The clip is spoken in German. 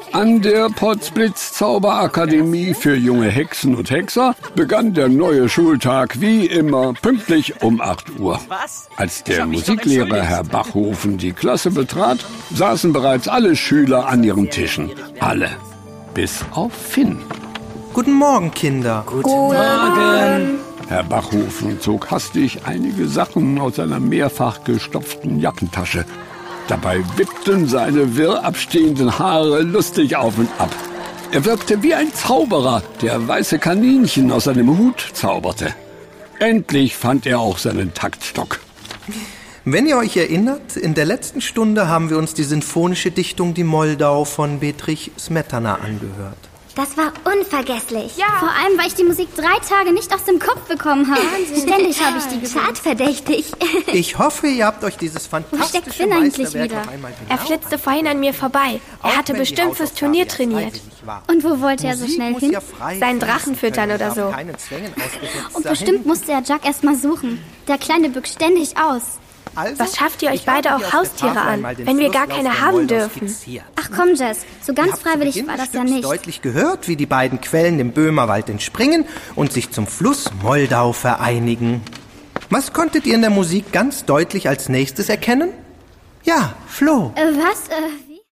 An der Potzblitz Zauberakademie für junge Hexen und Hexer begann der neue Schultag wie immer pünktlich um 8 Uhr. Als der Musiklehrer Herr Bachhofen die Klasse betrat, saßen bereits alle Schüler an ihren Tischen. Alle. Bis auf Finn. Guten Morgen, Kinder. Guten Morgen. Herr Bachhofen zog hastig einige Sachen aus seiner mehrfach gestopften Jackentasche. Dabei wippten seine wirr abstehenden Haare lustig auf und ab. Er wirkte wie ein Zauberer, der weiße Kaninchen aus seinem Hut zauberte. Endlich fand er auch seinen Taktstock. Wenn ihr euch erinnert, in der letzten Stunde haben wir uns die sinfonische Dichtung Die Moldau von Bedřich Smetana angehört. Das war unvergesslich. Ja. Vor allem, weil ich die Musik 3 Tage nicht aus dem Kopf bekommen habe. Ständig habe ich die gehört. Tatverdächtig. Ich hoffe, ihr habt euch dieses steckt fantastische Finn eigentlich Meisterwerk wieder? noch einmal genau Er flitzte vorhin an mir vorbei. Er hatte bestimmt fürs Turnier trainiert. Und wo wollte er so schnell hin? Seinen Drachen füttern oder so. Und bestimmt musste er Jack erst mal suchen. Der Kleine bückt ständig aus. Was schafft ihr euch beide auch Haustiere an, wenn wir gar keine haben dürfen? Ach komm, Jess, so ganz freiwillig war das ja nicht. Deutlich gehört, wie die beiden Quellen im Böhmerwald entspringen und sich zum Fluss Moldau vereinigen. Was konntet ihr in der Musik ganz deutlich als nächstes erkennen? Ja, Flo. Was?